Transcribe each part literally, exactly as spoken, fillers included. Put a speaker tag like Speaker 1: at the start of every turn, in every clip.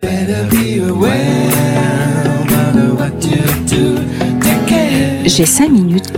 Speaker 1: J'ai cinq minutes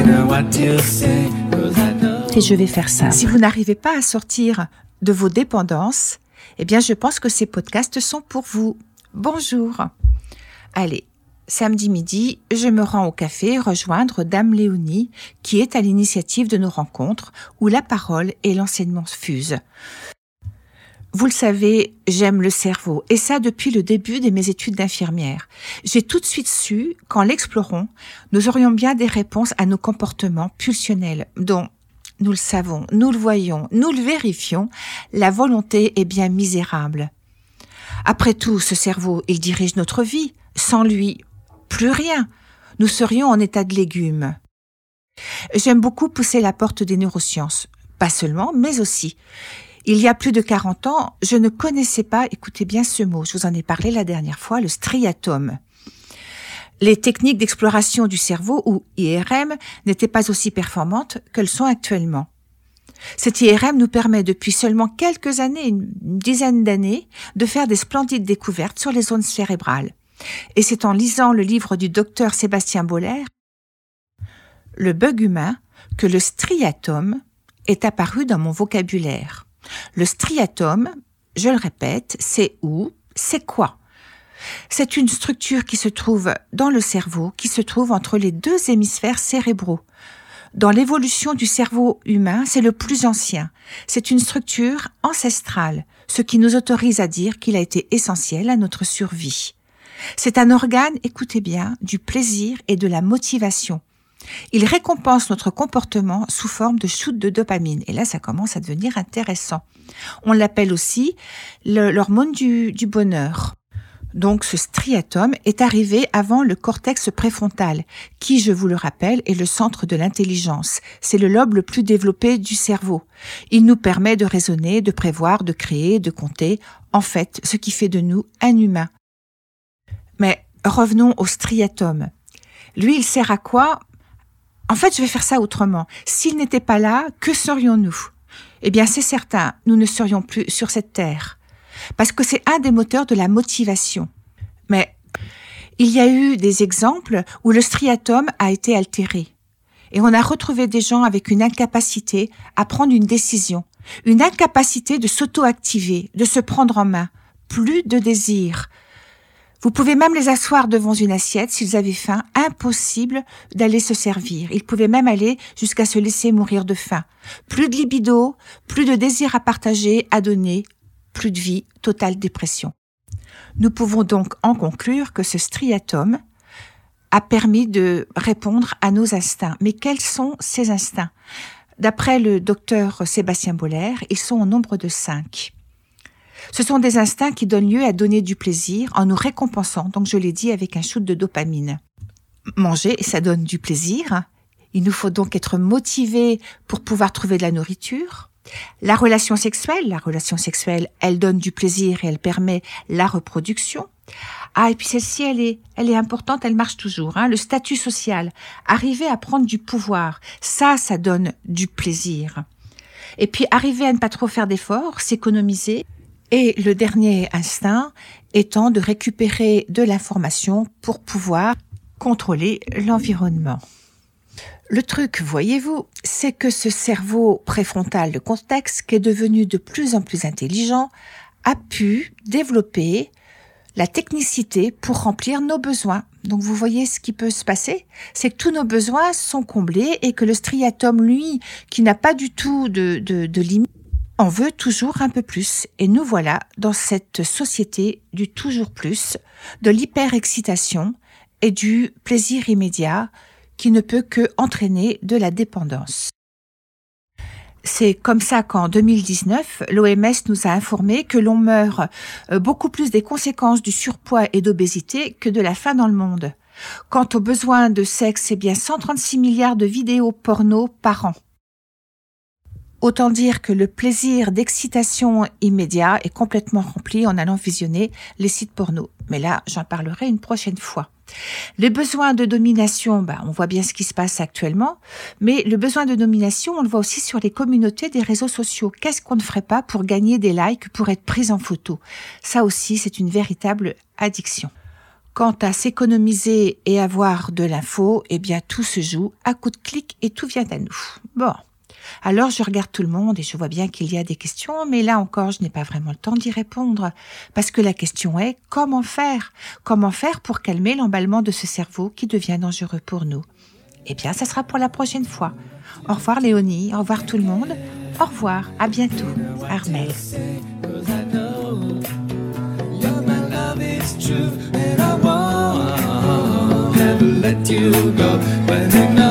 Speaker 1: et je vais faire ça.
Speaker 2: Si vous n'arrivez pas à sortir de vos dépendances, eh bien, je pense que ces podcasts sont pour vous. Bonjour. Allez, samedi midi, je me rends au café rejoindre Dame Léonie, qui est à l'initiative de nos rencontres où la parole et l'enseignement fusent. Vous le savez, j'aime le cerveau, et ça depuis le début de mes études d'infirmière. J'ai tout de suite su qu'en l'explorant, nous aurions bien des réponses à nos comportements pulsionnels, dont, nous le savons, nous le voyons, nous le vérifions, la volonté est bien misérable. Après tout, ce cerveau, il dirige notre vie. Sans lui, plus rien. Nous serions en état de légumes. J'aime beaucoup pousser la porte des neurosciences. Pas seulement, mais aussi. Il y a plus de quarante ans, je ne connaissais pas, écoutez bien ce mot, je vous en ai parlé la dernière fois, le striatum. Les techniques d'exploration du cerveau, ou I R M, n'étaient pas aussi performantes qu'elles sont actuellement. Cet I R M nous permet depuis seulement quelques années, une dizaine d'années, de faire des splendides découvertes sur les zones cérébrales. Et c'est en lisant le livre du docteur Sébastien Boller, Le bug humain, que le striatum est apparu dans mon vocabulaire. Le striatum, je le répète, c'est où, c'est quoi? C'est une structure qui se trouve dans le cerveau, qui se trouve entre les deux hémisphères cérébraux. Dans l'évolution du cerveau humain, c'est le plus ancien. C'est une structure ancestrale, ce qui nous autorise à dire qu'il a été essentiel à notre survie. C'est un organe, écoutez bien, du plaisir et de la motivation. Il récompense notre comportement sous forme de shoot de dopamine. Et là, ça commence à devenir intéressant. On l'appelle aussi le, l'hormone du, du bonheur. Donc, ce striatum est arrivé avant le cortex préfrontal, qui, je vous le rappelle, est le centre de l'intelligence. C'est le lobe le plus développé du cerveau. Il nous permet de raisonner, de prévoir, de créer, de compter. En fait, ce qui fait de nous un humain. Mais revenons au striatum. Lui, il sert à quoi ? En fait, je vais faire ça autrement. S'il n'était pas là, que serions-nous ? Eh bien, c'est certain, nous ne serions plus sur cette terre. Parce que c'est un des moteurs de la motivation. Mais il y a eu des exemples où le striatum a été altéré. Et on a retrouvé des gens avec une incapacité à prendre une décision, une incapacité de s'auto-activer, de se prendre en main. Plus de désir. Vous pouvez même les asseoir devant une assiette s'ils avaient faim, impossible d'aller se servir. Ils pouvaient même aller jusqu'à se laisser mourir de faim. Plus de libido, plus de désir à partager, à donner, plus de vie, totale dépression. Nous pouvons donc en conclure que ce striatum a permis de répondre à nos instincts. Mais quels sont ces instincts ? D'après le docteur Sébastien Boller, ils sont au nombre de cinq. Ce sont des instincts qui donnent lieu à donner du plaisir en nous récompensant, donc je l'ai dit, avec un shoot de dopamine. Manger, ça donne du plaisir. Il nous faut donc être motivé pour pouvoir trouver de la nourriture. La relation sexuelle, la relation sexuelle, elle donne du plaisir et elle permet la reproduction. Ah, et puis celle-ci, elle est, elle est importante, elle marche toujours. Hein. Le statut social, arriver à prendre du pouvoir, ça, ça donne du plaisir. Et puis arriver à ne pas trop faire d'efforts, s'économiser. Et le dernier instinct étant de récupérer de l'information pour pouvoir contrôler l'environnement. Le truc, voyez-vous, c'est que ce cerveau préfrontal de contexte, qui est devenu de plus en plus intelligent, a pu développer la technicité pour remplir nos besoins. Donc vous voyez ce qui peut se passer, c'est que tous nos besoins sont comblés et que le striatum, lui, qui n'a pas du tout de, de, de limite, on veut toujours un peu plus. Et nous voilà dans cette société du toujours plus, de l'hyperexcitation et du plaisir immédiat qui ne peut que entraîner de la dépendance. C'est comme ça qu'en deux mille dix-neuf, l'O M S nous a informé que l'on meurt beaucoup plus des conséquences du surpoids et d'obésité que de la faim dans le monde. Quant aux besoins de sexe, c'est bien cent trente-six milliards de vidéos porno par an. Autant dire que le plaisir d'excitation immédiat est complètement rempli en allant visionner les sites porno. Mais là, j'en parlerai une prochaine fois. Le besoin de domination, bah, on voit bien ce qui se passe actuellement, mais le besoin de domination, on le voit aussi sur les communautés des réseaux sociaux. Qu'est-ce qu'on ne ferait pas pour gagner des likes, pour être prise en photo? Ça aussi, c'est une véritable addiction. Quant à s'économiser et avoir de l'info, eh bien tout se joue à coup de clic et tout vient à nous. Bon. Alors je regarde tout le monde et je vois bien qu'il y a des questions, mais là encore je n'ai pas vraiment le temps d'y répondre, parce que la question est comment faire? Comment faire pour calmer l'emballement de ce cerveau qui devient dangereux pour nous? Eh bien ça sera pour la prochaine fois. Au revoir Léonie, au revoir tout le monde, au revoir, à bientôt, Armelle. Let you go, but